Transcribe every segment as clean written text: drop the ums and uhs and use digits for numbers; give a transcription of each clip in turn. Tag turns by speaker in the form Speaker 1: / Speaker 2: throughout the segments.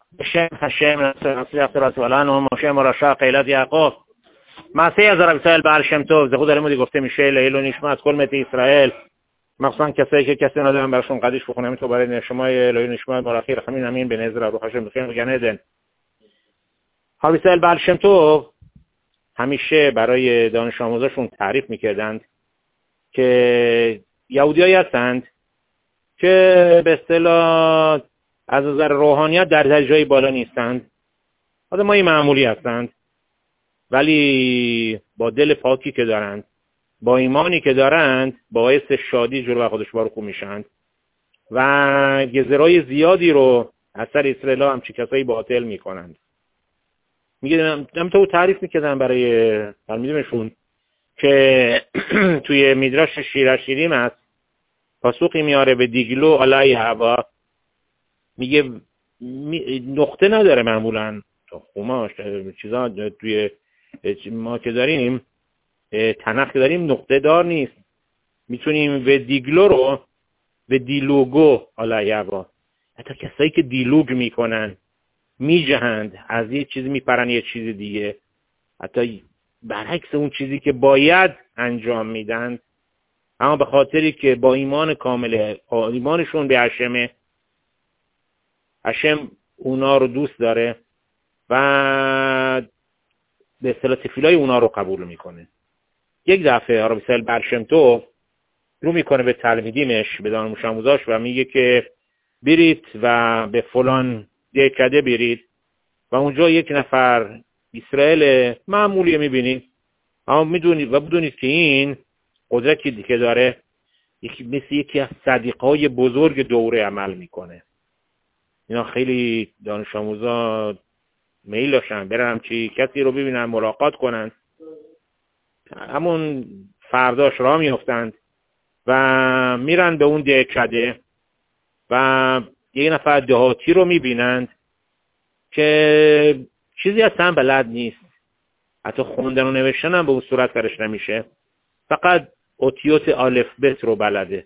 Speaker 1: בשם השם נצליח תורתו לנו משה מורשה קהילת יעקב מעשה از הרב ישראל בעל שם טוב זכות הלימודי גופתי מישל לעילוי נשמת כל מתי ישראל מחסן כסי ככסי נדם ברשום קדיש וחונם איתו ברי נשמای לעילוי נשמת מלאכי רחמים אמין בן עזרא ברוך השם בחיים בגן עדן. הרב ישראל בעל שם טוב همیشه برای دانش آموزاشون تعریف میکردند که یهودیایی هستند که به اصطلاح از نظر روحانیت در درجه بالا نیستند، آدمای معمولی هستند، ولی با دل پاکی که دارند، با ایمانی که دارند، باعث شادی جلوه خودش بارو میشند و گزرای زیادی رو اثر اسرائیل همچی کسایی باطل میکنند. میگه تو تعریف میکردن برای تلمیذشون که توی میدراش شیریم هست پاسوقی میاره به دیگلو علی هوا، میگه نقطه نداره معمولا تو خماش چیزا توی ما که داریم تنخ که داریم نقطه دار نیست، میتونیم به دیگلو رو به دیلوگو علی هوا، حتی کسایی که دیلوگ میکنن میجهند از یه چیزی میپرن یه چیز دیگه، حتی برعکس اون چیزی که باید انجام میدن، اما به خاطری که با ایمان کامل ایمانشون به هشم اونا رو دوست داره و به اصطلاح تفیلای اونا رو قبول میکنه. یک دفعه رب سهل برشم تو رو میکنه به تلمیدینش به دانش آموزاش و میگه که برید و به فلان دهکده برید و اونجا یک نفر اسرائیل معمولی میبینید، اما میدونید و بدونید که این قدرتی که داره مثل یکی از صدیقای بزرگ دوره عمل میکنه. اینا خیلی دانش آموزا میل داشتن برن همچی کسی رو ببینن ملاقات کنن، همون فرداش راه میافتند و میرن به اون دهکده و یک نفر دهاتی رو میبینند که چیزی اصلا بلد نیست، حتی خوندن و نوشتن هم به اون صورت کارش نمیشه، فقط اوتیوت الفبت رو بلده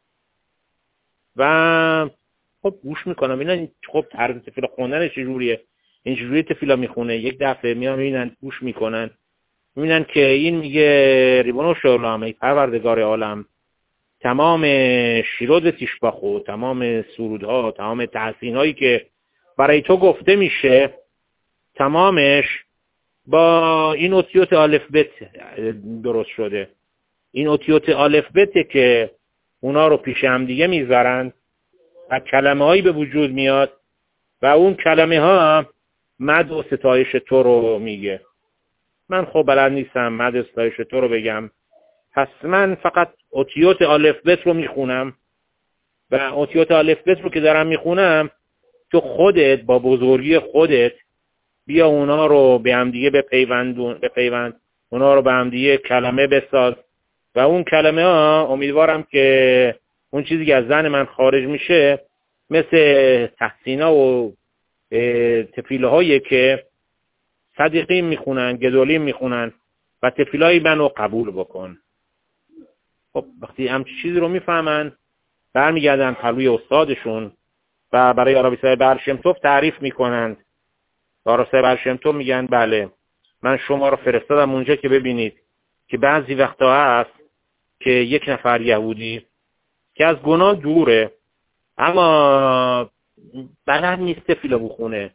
Speaker 1: و خب گوش میکنم اینا خب طرز تفیلا خوندن چجوریه، این چجوری تفیلا میخونه. یک دفعه میان میبینن گوش میکنن میبینن که این میگه ریبونو شعلام ای پروردگار عالم، تمام شیرود تیشباخو، تمام سرودها، تمام تحسین هایی که برای تو گفته میشه تمامش با این اوتیوت الفبت درست شده. این اوتیوت الفبته که اونا رو پیش هم دیگه میذارن و کلمه هایی به وجود میاد و اون کلمه ها مد و ستایش تو رو میگه. من خب بلد نیستم مد و ستایش تو رو بگم، پس من فقط اوتیوت الفبت رو میخونم و اوتیوت الفبت رو که دارم میخونم تو خودت با بزرگی خودت بیا اونا رو به هم دیگه بپیوند، اونا رو به هم دیگه کلمه بساز و اون کلمه ها امیدوارم که اون چیزی که از ذهن من خارج میشه مثل تحسینا و تفیله هایی که صدیقین میخونن، گدولین میخونن و تفیله های منو قبول بکن. خب وقتی همچی چیزی رو میفهمن برمیگردن پلوی استادشون و برای رب سهل برشم توف تعریف میکنند و رب سهل برشم توف میگن بله من شما رو فرستادم اونجا که ببینید که بعضی وقتا هست که یک نفر یهودی که از گناه دوره اما بلد نیست تفیله بخونه،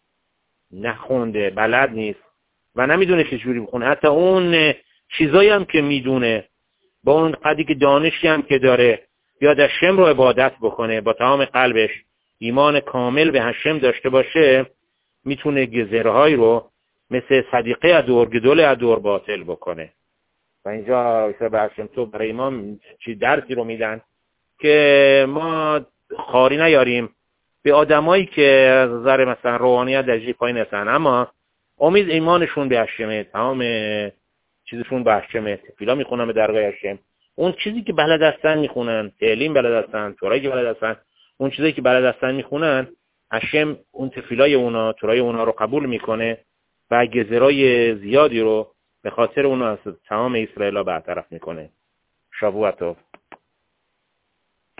Speaker 1: نخونده، بلد نیست و نمیدونه که جوری بخونه، حتی اون چیزایی هم که میدونه با اون قدری که دانشی هم که داره بیاد هشم رو عبادت بکنه با تمام قلبش، ایمان کامل به هشم داشته باشه، میتونه گزرهای رو مثل صدیقه ادور گدول ادور باطل بکنه. و اینجا به هشم تو برای ما چی درسی رو میدن که ما خاری نیاریم به آدمایی که از نظر مثلا روحانیت درجه پایین هستن اما امید ایمانشون به هشمه، تمام چیزشون به هشمه، تفیلا میخونن به درگاه هشم، اون چیزی که بلد هستن میخونن، تعلیم بلد هستن، تورایی که بلد هستن، اون چیزی که بلد هستن میخونن، هشم اون تفیلای اونا، تورای اونا رو قبول میکنه و گزرای زیادی رو به خاطر اونا از تمام اسرائیل برطرف میکنه. شابوتو